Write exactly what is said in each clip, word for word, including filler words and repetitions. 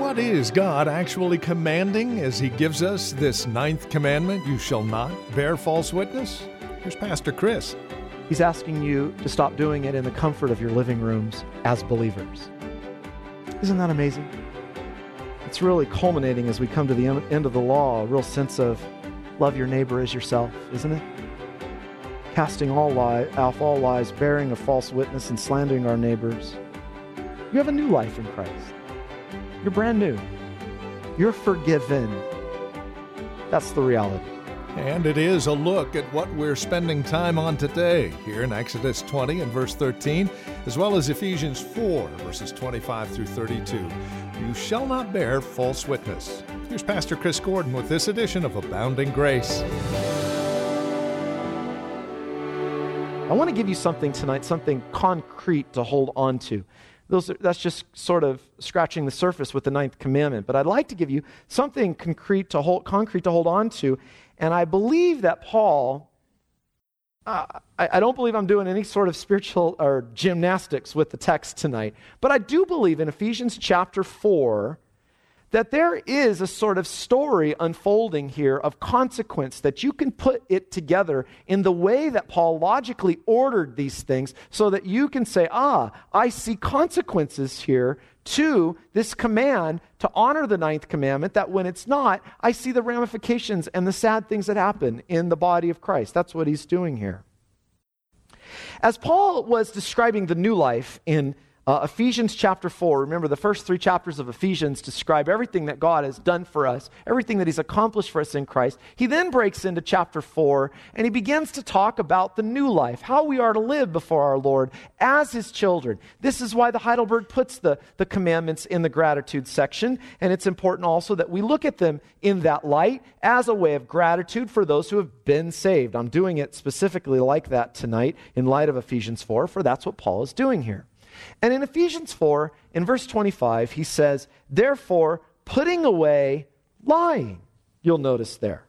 what is God actually commanding as he gives us this ninth commandment, you shall not bear false witness? Here's Pastor Chris. He's asking you to stop doing it in the comfort of your living rooms as believers. Isn't that amazing? It's really culminating as we come to the end of the law, a real sense of love your neighbor as yourself, isn't it? Casting all lie, off all lies, bearing a false witness, and slandering our neighbors. You have a new life in Christ. You're brand new. You're forgiven. That's the reality. And it is a look at what we're spending time on today here in Exodus twenty and verse thirteen, as well as Ephesians four, verses twenty-five through thirty-two. You shall not bear false witness. Here's Pastor Chris Gordon with this edition of Abounding Grace. I want to give you something tonight, something concrete to hold on to. Those are, that's just sort of scratching the surface with the ninth commandment. But I'd like to give you something concrete to hold, concrete to hold on to. And I believe that Paul, uh, I, I don't believe I'm doing any sort of spiritual or gymnastics with the text tonight. But I do believe in Ephesians chapter four that there is a sort of story unfolding here of consequence, that you can put it together in the way that Paul logically ordered these things so that you can say, ah, I see consequences here to this command to honor the ninth commandment, that when it's not, I see the ramifications and the sad things that happen in the body of Christ. That's what he's doing here. As Paul was describing the new life in Uh, Ephesians chapter four, remember the first three chapters of Ephesians describe everything that God has done for us, everything that he's accomplished for us in Christ. He then breaks into chapter four and he begins to talk about the new life, how we are to live before our Lord as his children. This is why the Heidelberg puts the, the commandments in the gratitude section, and it's important also that we look at them in that light as a way of gratitude for those who have been saved. I'm doing it specifically like that tonight in light of Ephesians four, for that's what Paul is doing here. And in Ephesians four, in verse twenty-five, he says, therefore, putting away lying, you'll notice there.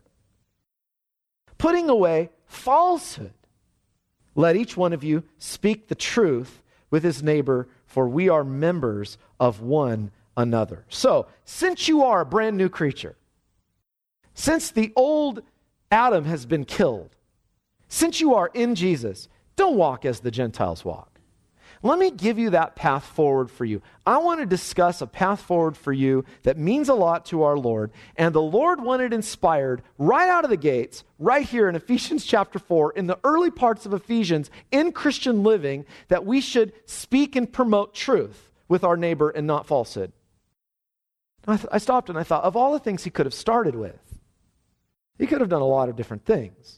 Putting away falsehood. Let each one of you speak the truth with his neighbor, for we are members of one another. So, since you are a brand new creature, since the old Adam has been killed, since you are in Jesus, don't walk as the Gentiles walk. Let me give you that path forward for you. I want to discuss a path forward for you that means a lot to our Lord. And the Lord wanted inspired right out of the gates, right here in Ephesians chapter four, in the early parts of Ephesians, in Christian living, that we should speak and promote truth with our neighbor and not falsehood. I, th- I stopped and I thought, of all the things he could have started with, he could have done a lot of different things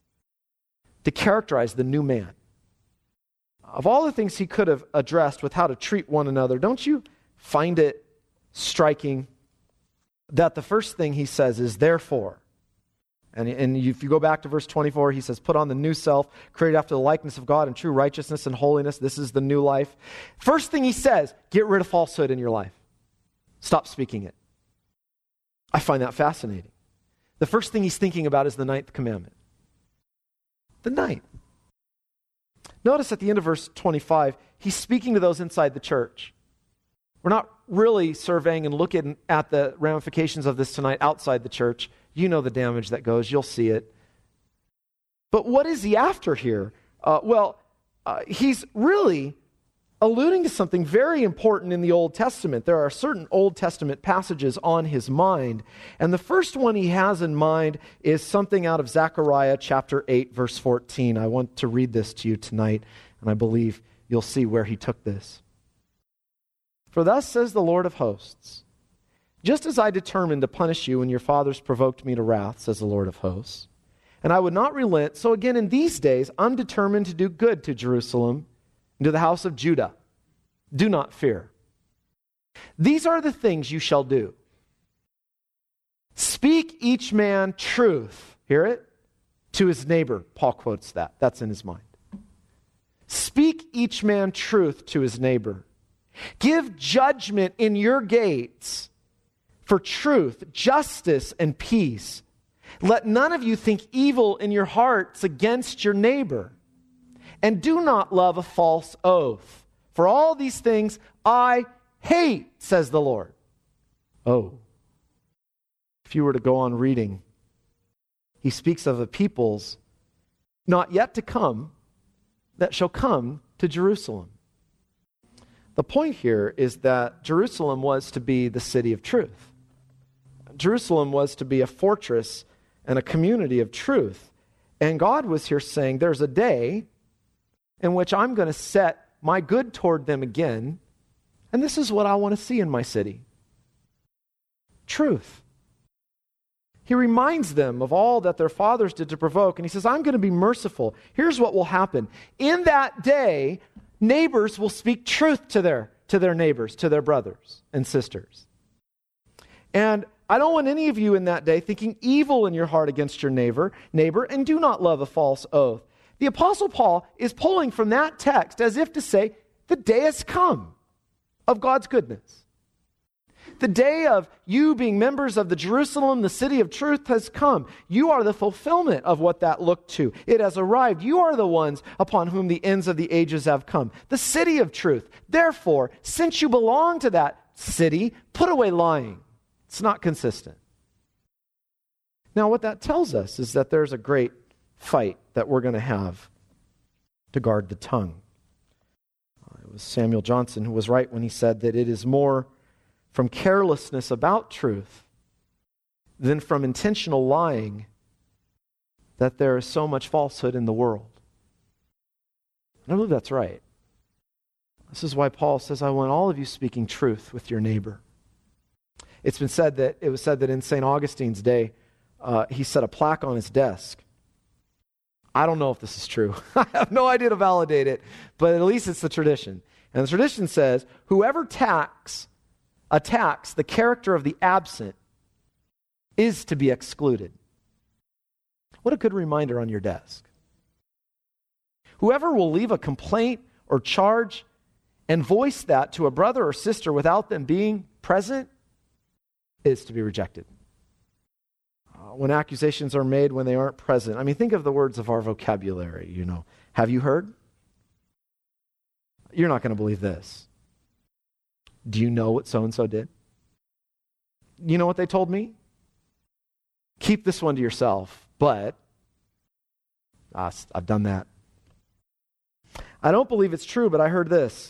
to characterize the new man. Of all the things he could have addressed with how to treat one another, don't you find it striking that the first thing he says is therefore? And, and if you go back to verse twenty-four, he says, put on the new self, created after the likeness of God in true righteousness and holiness. This is the new life. First thing he says, get rid of falsehood in your life. Stop speaking it. I find that fascinating. The first thing he's thinking about is the ninth commandment. The ninth. Notice at the end of verse twenty-five, he's speaking to those inside the church. We're not really surveying and looking at the ramifications of this tonight outside the church. You know the damage that goes. You'll see it. But what is he after here? Uh, well, uh, he's really alluding to something very important in the Old Testament. There are certain Old Testament passages on his mind. And the first one he has in mind is something out of Zechariah chapter eight, verse fourteen. I want to read this to you tonight, and I believe you'll see where he took this. For thus says the Lord of hosts, just as I determined to punish you when your fathers provoked me to wrath, says the Lord of hosts, and I would not relent, so again in these days I'm determined to do good to Jerusalem and to the house of Judah. Do not fear. These are the things you shall do. Speak each man truth. Hear it? To his neighbor. Paul quotes that. That's in his mind. Speak each man truth to his neighbor. Give judgment in your gates for truth, justice, and peace. Let none of you think evil in your hearts against your neighbor. And do not love a false oath. For all these things I hate, says the Lord. Oh, if you were to go on reading, he speaks of the peoples not yet to come that shall come to Jerusalem. The point here is that Jerusalem was to be the city of truth. Jerusalem was to be a fortress and a community of truth. And God was here saying, there's a day in which I'm going to set my good toward them again, and this is what I want to see in my city. Truth. He reminds them of all that their fathers did to provoke, and he says, I'm going to be merciful. Here's what will happen. In that day, neighbors will speak truth to their, to their neighbors, to their brothers and sisters. And I don't want any of you in that day thinking evil in your heart against your neighbor, neighbor, and do not love a false oath. The Apostle Paul is pulling from that text as if to say, the day has come of God's goodness. The day of you being members of the Jerusalem, the city of truth, has come. You are the fulfillment of what that looked to. It has arrived. You are the ones upon whom the ends of the ages have come. The city of truth. Therefore, since you belong to that city, put away lying. It's not consistent. Now, what that tells us is that there's a great fight that we're going to have to guard the tongue. It was Samuel Johnson who was right when he said that it is more from carelessness about truth than from intentional lying that there is so much falsehood in the world. And I believe that's right. This is why Paul says, I want all of you speaking truth with your neighbor. It's been said that, it was said that in Saint Augustine's day, uh, he set a plaque on his desk. I don't know if this is true. I have no idea to validate it, but at least it's the tradition. And the tradition says, whoever attacks, attacks the character of the absent is to be excluded. What a good reminder on your desk. Whoever will leave a complaint or charge and voice that to a brother or sister without them being present is to be rejected. Uh, when accusations are made when they aren't present, I mean, think of the words of our vocabulary, you know. Have you heard? You're not going to believe this. Do you know what so-and-so did? You know what they told me? Keep this one to yourself, but uh, I've done that. I don't believe it's true, but I heard this.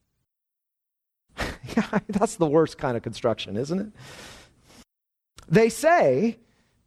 Yeah, that's the worst kind of construction, isn't it? They say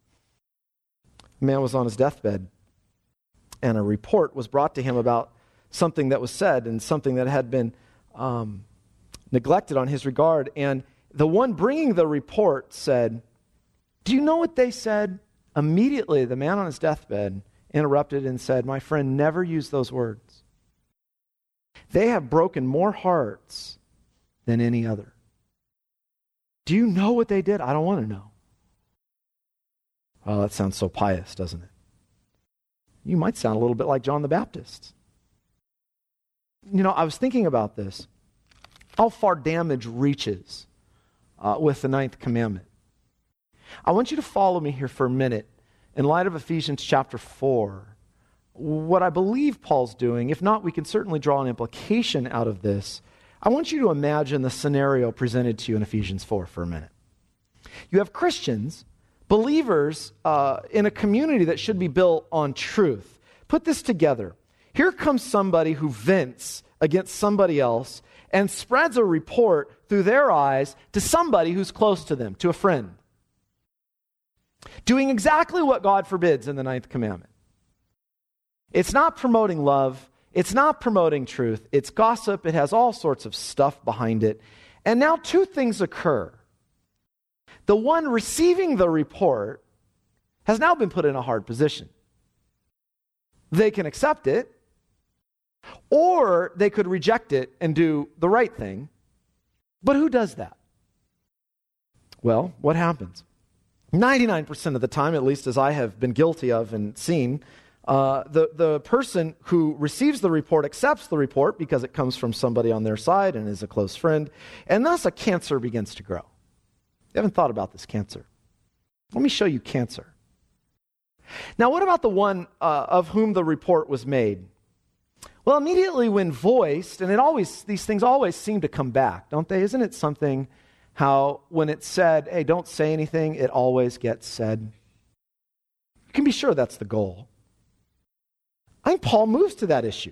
a man was on his deathbed and a report was brought to him about something that was said and something that had been um, neglected on his regard. And the one bringing the report said, do you know what they said? Immediately, the man on his deathbed interrupted and said, my friend, never use those words. They have broken more hearts than any other. Do you know what they did? I don't want to know. Well, that sounds so pious, doesn't it? You might sound a little bit like John the Baptist. You know, I was thinking about this. How far damage reaches uh, with the ninth commandment. I want you to follow me here for a minute in light of Ephesians chapter four. What I believe Paul's doing, if not, we can certainly draw an implication out of this. I want you to imagine the scenario presented to you in Ephesians four for a minute. You have Christians, believers uh, in a community that should be built on truth. Put this together. Here comes somebody who vents against somebody else and spreads a report through their eyes to somebody who's close to them, to a friend. Doing exactly what God forbids in the ninth commandment. It's not promoting love. It's not promoting truth. It's gossip. It has all sorts of stuff behind it. And now two things occur. The one receiving the report has now been put in a hard position. They can accept it, or they could reject it and do the right thing. But who does that? Well, what happens? ninety-nine percent of the time, at least as I have been guilty of and seen, uh, the, the person who receives the report accepts the report because it comes from somebody on their side and is a close friend, and thus a cancer begins to grow. You haven't thought about this cancer. Let me show you cancer. Now, what about the one uh, of whom the report was made? Well, immediately when voiced, and it always these things always seem to come back, don't they? Isn't it something how when it's said, hey, don't say anything, it always gets said. You can be sure that's the goal. I think Paul moves to that issue.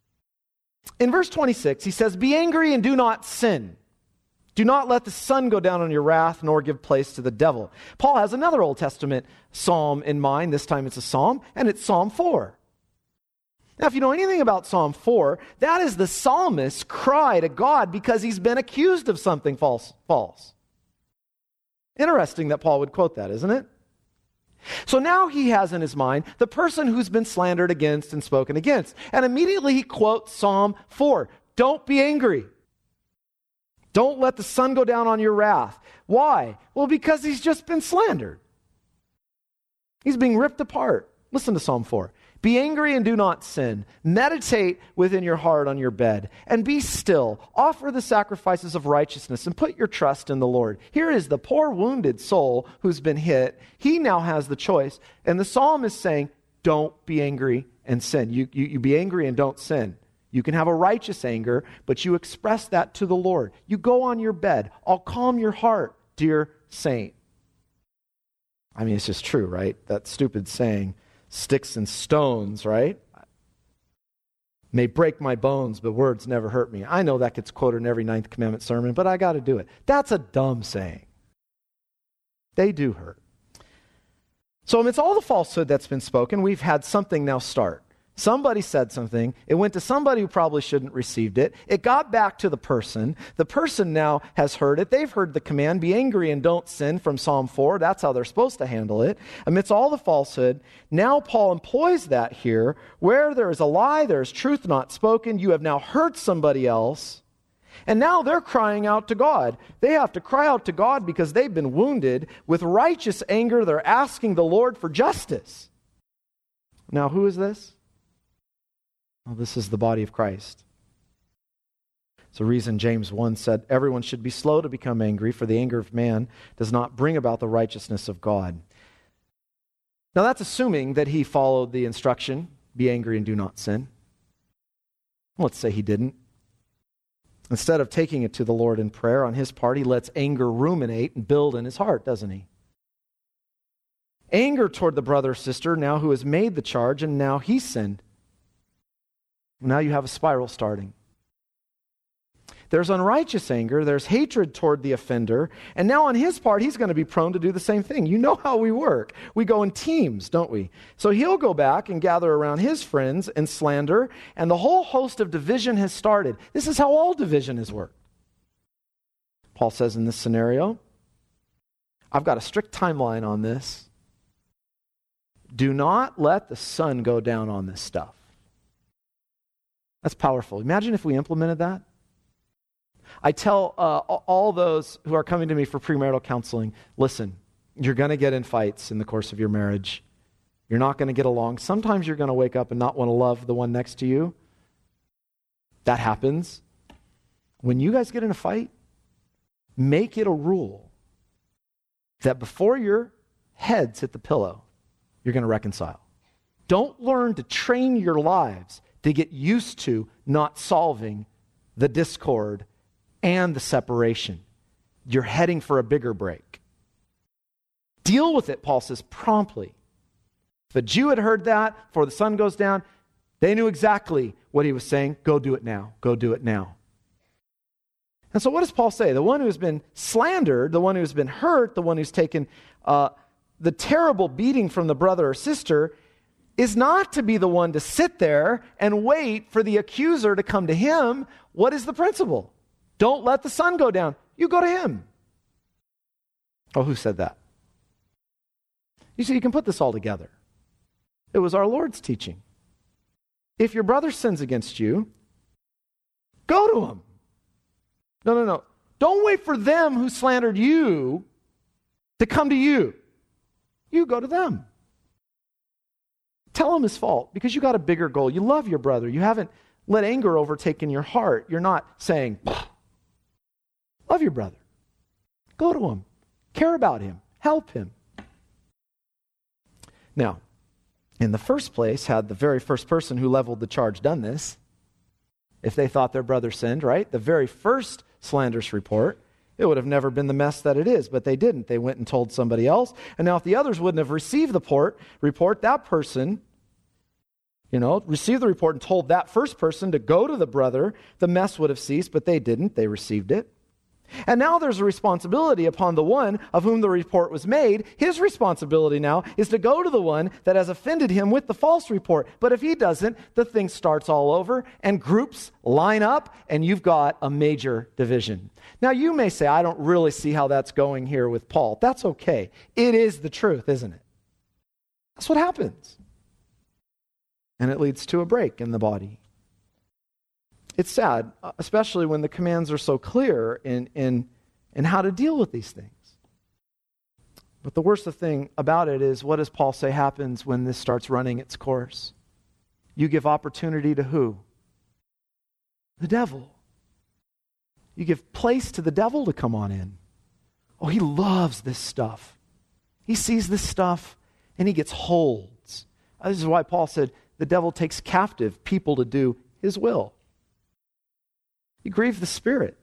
In verse twenty-six, he says, be angry and do not sin. Do not let the sun go down on your wrath, nor give place to the devil. Paul has another Old Testament psalm in mind. This time it's a psalm, and it's Psalm four. Now, if you know anything about Psalm four, that is the psalmist's cry to God because he's been accused of something false. false. Interesting that Paul would quote that, isn't it? So now he has in his mind the person who's been slandered against and spoken against. And immediately he quotes Psalm four. Don't be angry. Don't let the sun go down on your wrath. Why? Well, because he's just been slandered. He's being ripped apart. Listen to Psalm four. Be angry and do not sin. Meditate within your heart on your bed. And be still. Offer the sacrifices of righteousness and put your trust in the Lord. Here is the poor wounded soul who's been hit. He now has the choice. And the psalm is saying, don't be angry and sin. You, you, you be angry and don't sin. You can have a righteous anger, but you express that to the Lord. You go on your bed. I'll calm your heart, dear saint. I mean, it's just true, right? That stupid saying, sticks and stones, right? May break my bones, but words never hurt me. I know that gets quoted in every Ninth Commandment sermon, but I got to do it. That's a dumb saying. They do hurt. So amidst all the falsehood that's been spoken, we've had something now start. Somebody said something. It went to somebody who probably shouldn't received it. It got back to the person. The person now has heard it. They've heard the command, be angry and don't sin from Psalm four. That's how they're supposed to handle it. Amidst all the falsehood, now Paul employs that here. Where there is a lie, there is truth not spoken. You have now hurt somebody else. And now they're crying out to God. They have to cry out to God because they've been wounded. With righteous anger, they're asking the Lord for justice. Now, who is this? Well, this is the body of Christ. It's the reason James one said, everyone should be slow to become angry, for the anger of man does not bring about the righteousness of God. Now that's assuming that he followed the instruction, be angry and do not sin. Let's say he didn't. Instead of taking it to the Lord in prayer on his part, he lets anger ruminate and build in his heart, doesn't he? Anger toward the brother or sister now who has made the charge and now he sinned. Now you have a spiral starting. There's unrighteous anger, there's hatred toward the offender, and now on his part, he's going to be prone to do the same thing. You know how we work. We go in teams, don't we? So he'll go back and gather around his friends and slander, and the whole host of division has started. This is how all division has worked. Paul says in this scenario, I've got a strict timeline on this. Do not let the sun go down on this stuff. That's powerful. Imagine if we implemented that. I tell uh, all those who are coming to me for premarital counseling, listen, you're going to get in fights in the course of your marriage. You're not going to get along. Sometimes you're going to wake up and not want to love the one next to you. That happens. When you guys get in a fight, make it a rule that before your heads hit the pillow, you're going to reconcile. Don't learn to train your lives to get used to not solving the discord and the separation. You're heading for a bigger break. Deal with it, Paul says, promptly. If a Jew had heard that before the sun goes down, they knew exactly what he was saying. Go do it now. Go do it now. And so what does Paul say? The one who has been slandered, the one who has been hurt, the one who's taken uh, the terrible beating from the brother or sister, is not to be the one to sit there and wait for the accuser to come to him. What is the principle? Don't let the sun go down. You go to him. Oh, who said that? You see, you can put this all together. It was our Lord's teaching. If your brother sins against you, go to him. No, no, no. Don't wait for them who slandered you to come to you. You go to them. Tell him his fault because you got a bigger goal. You love your brother. You haven't let anger overtake in your heart. You're not saying, love your brother. Go to him. Care about him. Help him. Now, in the first place, had the very first person who leveled the charge done this, if they thought their brother sinned, right? The very first slanderous report, It would have never been the mess that it is, but they didn't. They went and told somebody else. And now if the others wouldn't have received the port, report, that person, you know, received the report and told that first person to go to the brother, the mess would have ceased, but they didn't. They received it. And now there's a responsibility upon the one of whom the report was made. His responsibility now is to go to the one that has offended him with the false report. But if he doesn't, the thing starts all over and groups line up and you've got a major division. Now you may say, I don't really see how that's going here with Paul. That's okay. It is the truth, isn't it? That's what happens. And it leads to a break in the body. It's sad, especially when the commands are so clear in, in, in how to deal with these things. But the worst thing about it is, what does Paul say happens when this starts running its course? You give opportunity to who? The devil. You give place to the devil to come on in. Oh, he loves this stuff. He sees this stuff and he gets holds. This is why Paul said the devil takes captive people to do his will. You grieve the Spirit.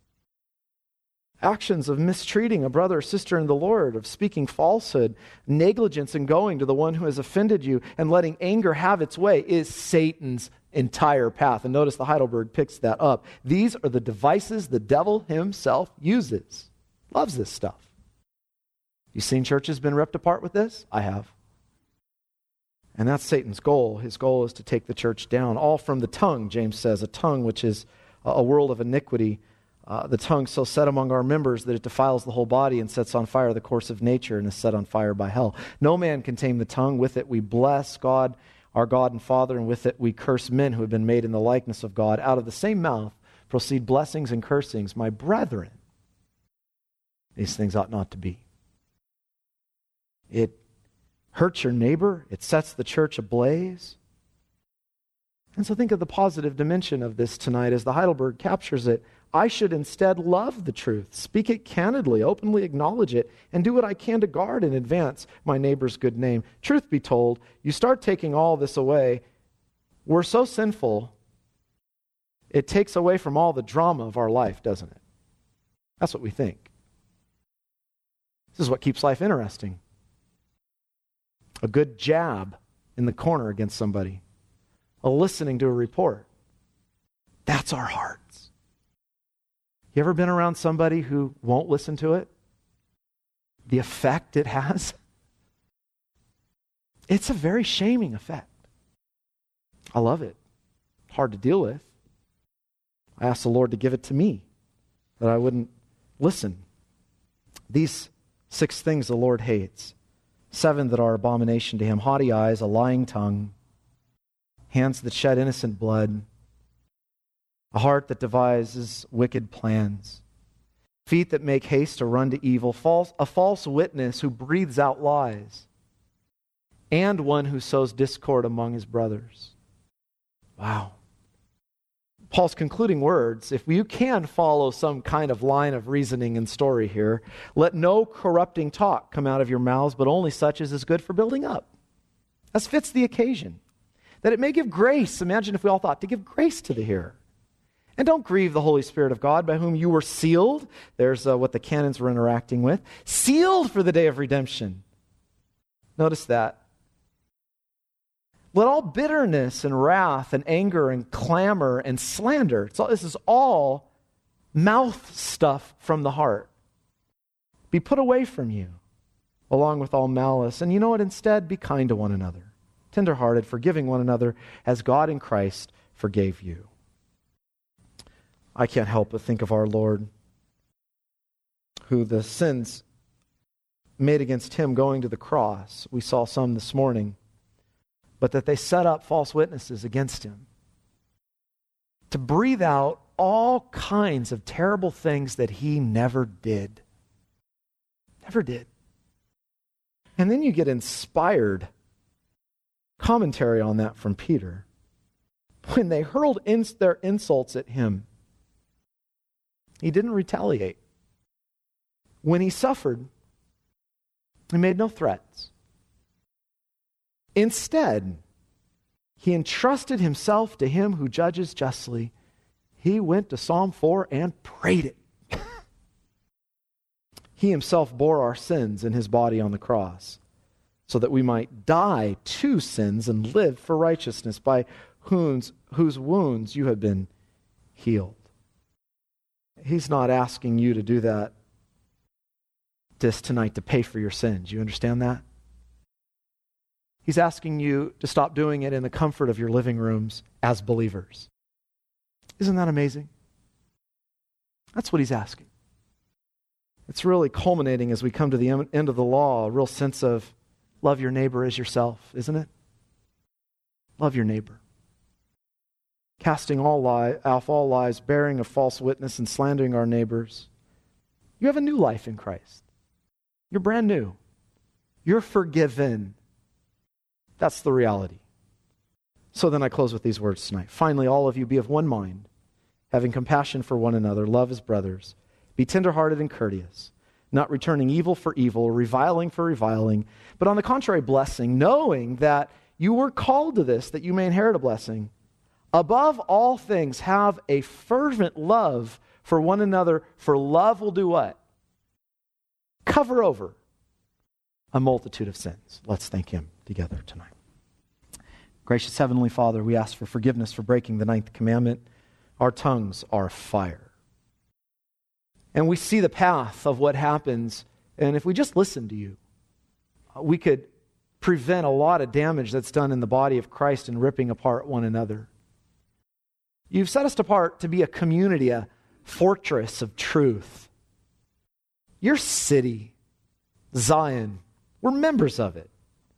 Actions of mistreating a brother or sister in the Lord, of speaking falsehood, negligence in going to the one who has offended you, and letting anger have its way is Satan's entire path. And notice the Heidelberg picks that up. These are the devices the devil himself uses. Loves this stuff. You seen churches been ripped apart with this? I have. And that's Satan's goal. His goal is to take the church down. All from the tongue, James says, a tongue which is a world of iniquity, uh, the tongue so set among our members that it defiles the whole body and sets on fire the course of nature and is set on fire by hell. No man can tame the tongue. With it we bless God, our God and Father, and with it we curse men who have been made in the likeness of God. Out of the same mouth proceed blessings and cursings. My brethren, these things ought not to be. It hurts your neighbor. It sets the church ablaze. And so think of the positive dimension of this tonight as the Heidelberg captures it. I should instead love the truth, speak it candidly, openly acknowledge it, and do what I can to guard and advance my neighbor's good name. Truth be told, you start taking all this away, we're so sinful, it takes away from all the drama of our life, doesn't it? That's what we think. This is what keeps life interesting. A good jab in the corner against somebody. A listening to a report. That's our hearts. You ever been around somebody who won't listen to it? The effect it has? It's a very shaming effect. I love it. Hard to deal with. I asked the Lord to give it to me, that I wouldn't listen. These six things the Lord hates. Seven that are abomination to him. Haughty eyes, a lying tongue, hands that shed innocent blood, a heart that devises wicked plans, feet that make haste to run to evil, false, a false witness who breathes out lies, and one who sows discord among his brothers. Wow. Paul's concluding words, if you can follow some kind of line of reasoning and story here, let no corrupting talk come out of your mouths, but only such as is good for building up, as fits the occasion, that it may give grace. Imagine if we all thought to give grace to the hearer. And don't grieve the Holy Spirit of God, by whom you were sealed. There's uh, what the canons were interacting with. Sealed for the day of redemption. Notice that. Let all bitterness and wrath and anger and clamor and slander, so this is all mouth stuff from the heart, be put away from you, along with all malice. And you know what? Instead, be kind to one another, tenderhearted, forgiving one another, as God in Christ forgave you. I can't help but think of our Lord, who the sins made against him going to the cross, we saw some this morning, but that they set up false witnesses against him to breathe out all kinds of terrible things that he never did. Never did. And then you get inspired commentary on that from Peter. When they hurled in their insults at him, he didn't retaliate. When he suffered, he made no threats. Instead, he entrusted himself to him who judges justly. He went to Psalm four and prayed it. He himself bore our sins in his body on the cross, so that we might die to sins and live for righteousness, by whose, whose wounds you have been healed. He's not asking you to do that this tonight to pay for your sins. You understand that? He's asking you to stop doing it in the comfort of your living rooms as believers. Isn't that amazing? That's what he's asking. It's really culminating as we come to the end of the law, a real sense of love your neighbor as yourself, isn't it? Love your neighbor. Casting all lie, off all lies, bearing a false witness, and slandering our neighbors. You have a new life in Christ. You're brand new. You're forgiven. That's the reality. So then I close with these words tonight. Finally, all of you be of one mind, having compassion for one another, love as brothers. Be tenderhearted and courteous, not returning evil for evil, or reviling for reviling, but on the contrary, blessing, knowing that you were called to this, that you may inherit a blessing. Above all things, have a fervent love for one another, for love will do what? Cover over a multitude of sins. Let's thank him together tonight. Gracious Heavenly Father, we ask for forgiveness for breaking the ninth commandment. Our tongues are fire. And we see the path of what happens, and if we just listen to you, we could prevent a lot of damage that's done in the body of Christ in ripping apart one another. You've set us apart to be a community, a fortress of truth. Your city, Zion, we're members of it.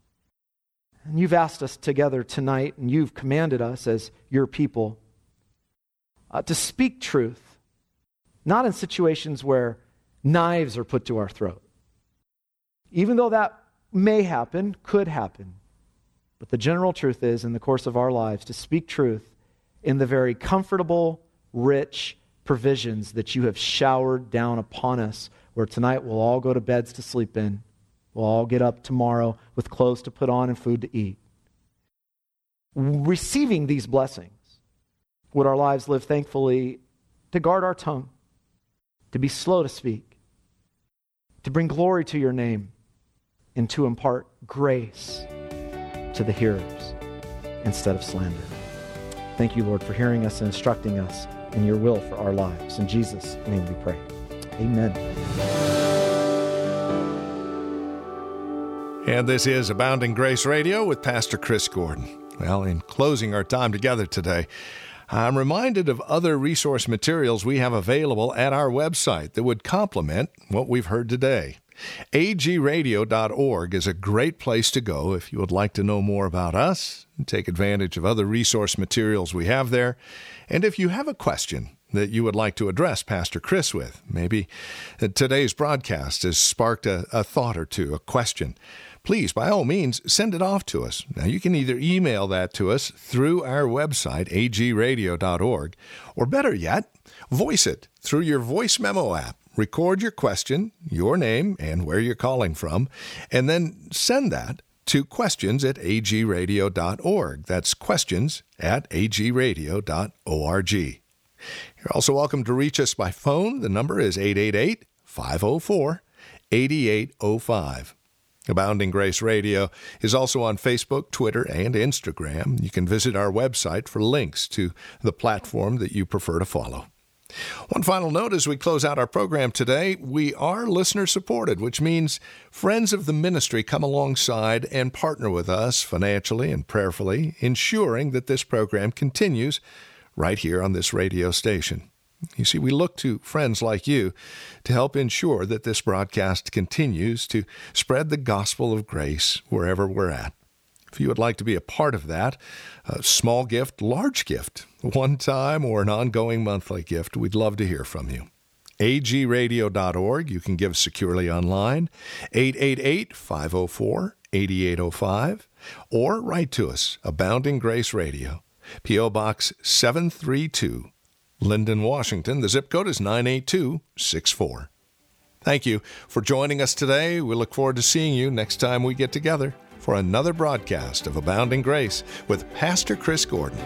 And you've asked us together tonight, and you've commanded us as your people uh, to speak truth, not in situations where knives are put to our throat. Even though that may happen, could happen. But the general truth is, in the course of our lives, to speak truth in the very comfortable, rich provisions that you have showered down upon us, where tonight we'll all go to beds to sleep in. We'll all get up tomorrow with clothes to put on and food to eat. Receiving these blessings, would our lives live thankfully to guard our tongue, to be slow to speak, to bring glory to your name, and to impart grace to the hearers instead of slander. Thank you, Lord, for hearing us and instructing us in your will for our lives. In Jesus' name we pray. Amen. And this is Abounding Grace Radio with Pastor Chris Gordon. Well, in closing our time together today, I'm reminded of other resource materials we have available at our website that would complement what we've heard today. A G radio dot org is a great place to go if you would like to know more about us and take advantage of other resource materials we have there. And if you have a question that you would like to address Pastor Chris with, maybe today's broadcast has sparked a, a thought or two, a question, please, by all means, send it off to us. Now, you can either email that to us through our website, A G radio dot org, or better yet, voice it through your voice memo app. Record your question, your name, and where you're calling from, and then send that to questions at A G radio dot org. That's questions at A G radio dot org. You're also welcome to reach us by phone. The number is eight eight eight, five oh four, eight eight oh five. Abounding Grace Radio is also on Facebook, Twitter, and Instagram. You can visit our website for links to the platform that you prefer to follow. One final note as we close out our program today, we are listener-supported, which means friends of the ministry come alongside and partner with us financially and prayerfully, ensuring that this program continues right here on this radio station. You see, we look to friends like you to help ensure that this broadcast continues to spread the gospel of grace wherever we're at. If you would like to be a part of that, a small gift, large gift, one-time or an ongoing monthly gift, we'd love to hear from you. A G radio dot org, you can give securely online, eight eight eight, five oh four, eight eight oh five, or write to us, Abounding Grace Radio, P O Box seven three two, Linden, Washington. The zip code is nine eight two six four. Thank you for joining us today. We look forward to seeing you next time we get together for another broadcast of Abounding Grace with Pastor Chris Gordon.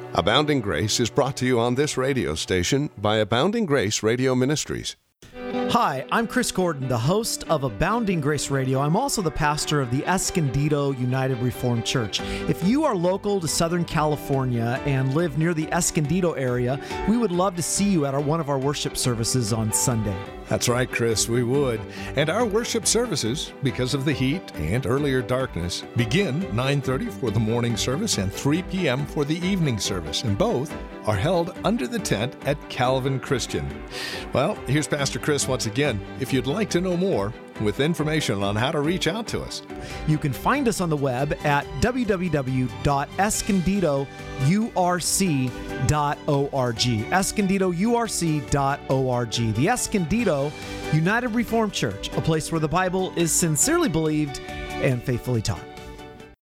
Abounding Grace is brought to you on this radio station by Abounding Grace Radio Ministries. Hi, I'm Chris Gordon, the host of Abounding Grace Radio. I'm also the pastor of the Escondido United Reformed Church. If you are local to Southern California and live near the Escondido area, we would love to see you at our, one of our worship services on Sunday. That's right, Chris, we would. And our worship services, because of the heat and earlier darkness, begin nine thirty for the morning service and three p.m. for the evening service, and both are held under the tent at Calvin Christian. Well, here's Pastor Chris once again. If you'd like to know more, with information on how to reach out to us, you can find us on the web at w w w dot escondido u r c dot org. escondido u r c dot org. The Escondido United Reformed Church, a place where the Bible is sincerely believed and faithfully taught.